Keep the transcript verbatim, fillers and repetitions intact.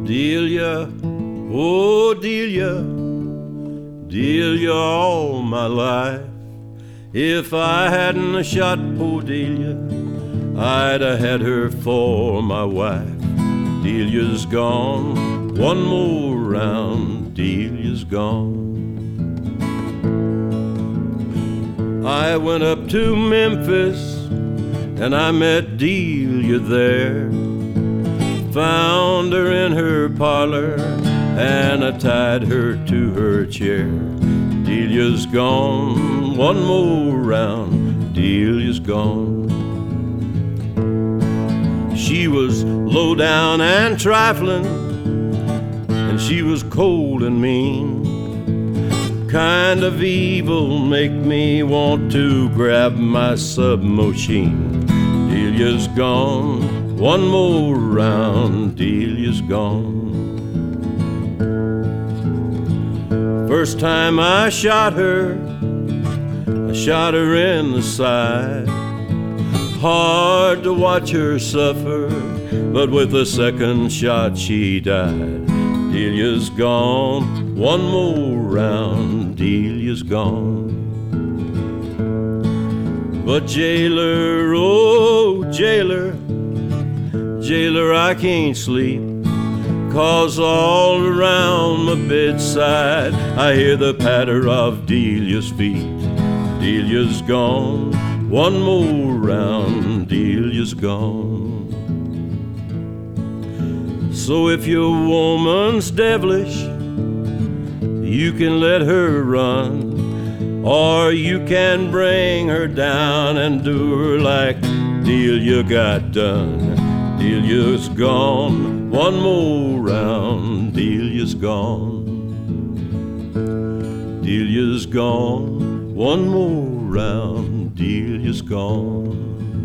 Delia, oh Delia, Delia all my life. If I hadn't a shot poor Delia, I'd have had her for my wife. Delia's gone, one more round, Delia's gone. I went up to Memphis and I met Delia there. Found her in her parlor and I tied her to her chair. Delia's gone, one more round, Delia's gone. She was low down and trifling, and she was cold and mean. Kind of evil make me want to grab my submachine. Delia's gone, one more round, Delia's gone. First time I shot her, I shot her in the side. Hard to watch her suffer, but with the second shot she died. Delia's gone, one more round, Delia's gone. But jailer, oh jailer, jailer, I can't sleep, 'cause all around my bedside I hear the patter of Delia's feet. Delia's gone, one more round, Delia's gone. So if your woman's devilish, you can let her run, or you can bring her down and do her like Delia got done. Delia's gone, one more round, Delia's gone. Delia's gone, one more round, Delia's gone.